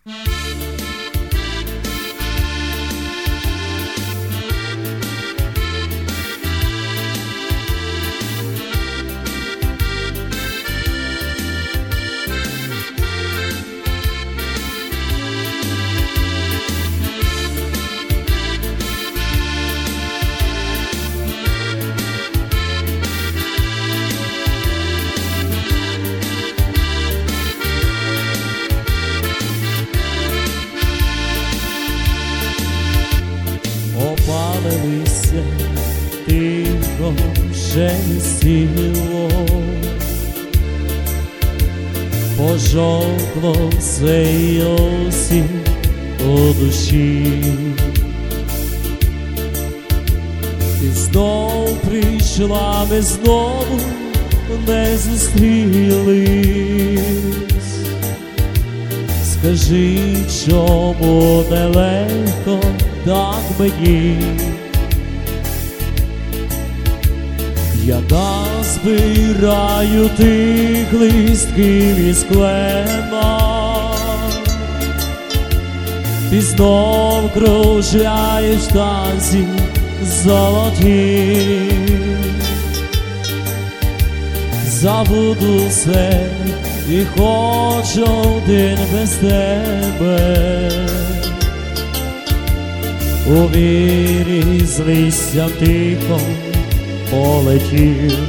Опалилися, тихо шелестіло, пожовкло цей осінь у душі. Ти знов прийшла, ми знову не зустрілись. Скажи, чому нелегко так мені? Я назбираю тих листків із клена, ти знов кружляєш в танці золоті. Забуду все і хочу один без тебе. У вірі з листям тихо полетів.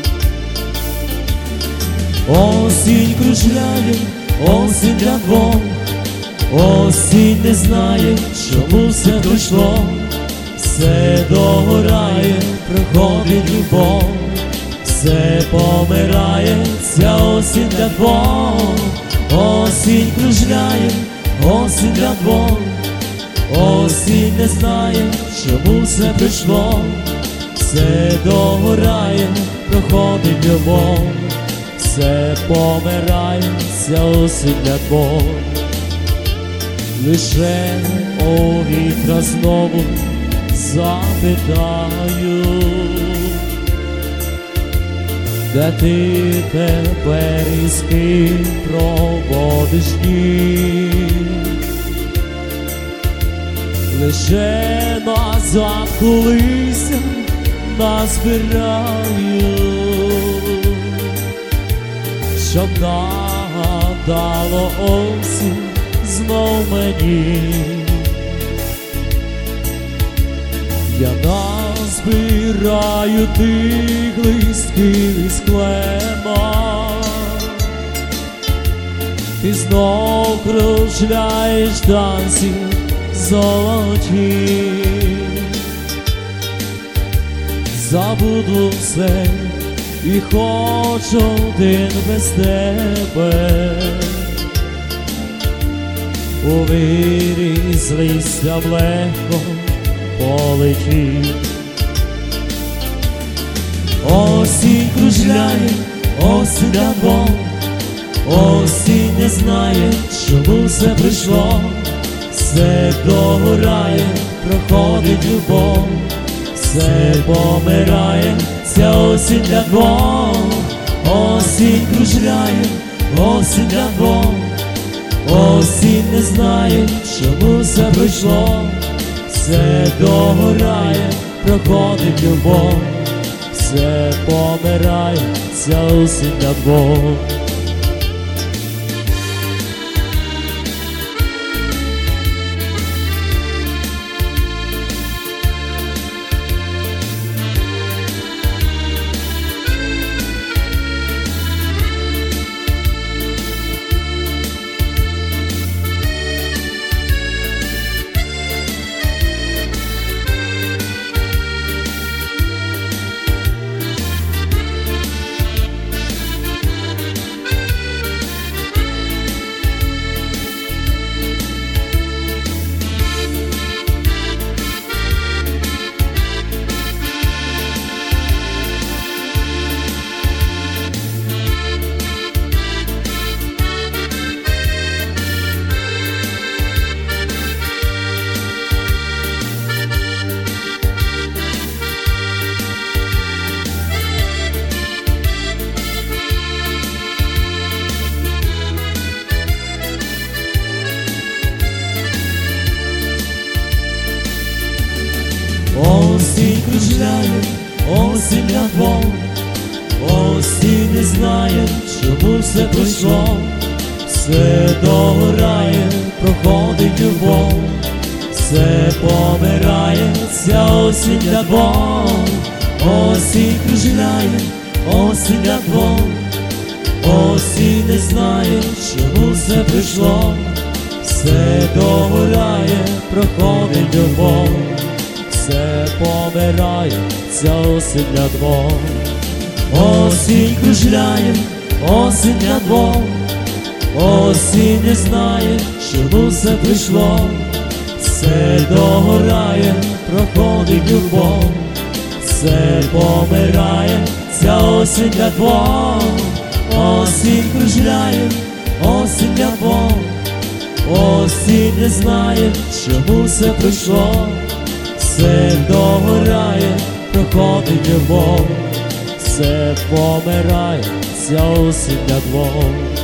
Осінь кружляє, осінь для двох, осінь не знає, чому все пройшло. Все догорає, проходить любов, все помирає, ця осінь для двох. Осінь кружляє, осінь для двох, осінь не знає, чому все прийшло. Все догорає, проходить любов, все помирає, ця осінь для двох. Лише у вітра знову запитаю, де ти тепер і з ким проводиш дні? Лише назад колися назбираю, щоб нагадало осінь знов мені. Я назбираю тих листків із клена, ти знов кружляєш в танці золоті. Забуду все і хочу один без тебе. У вірі з листям легко полетів. Осінь кружляє, осінь для двох, осінь не знає, чому все прийшло. Все догорає, проходить любов, все помирає, ця осінь для двох. Осінь кружляє, осінь для двох, осінь не знає, чому все пройшло. Все догорає, проходить любов, все помирає, ця осінь для двох. осінь кружляє, осінь на двох, осінь не знає, чому все пройшло, все догорає, проходить любов, все помирає, ця осінь на двох, осінь кружляє, осінь на двох, осінь не знає, чому все прийшло, все догорає, проходить любов, все помирає, ця осінь на двох. Осінь кружляє, осінь на двох, осінь не знає, чому все прийшло, все догорає, проходить любов, все помирає, ця осінь на двох. Осінь кружляє, осінь на двох, осінь не знає, чому все прийшло, все догорає, проходить любов, все помирає, ця осінь на двох.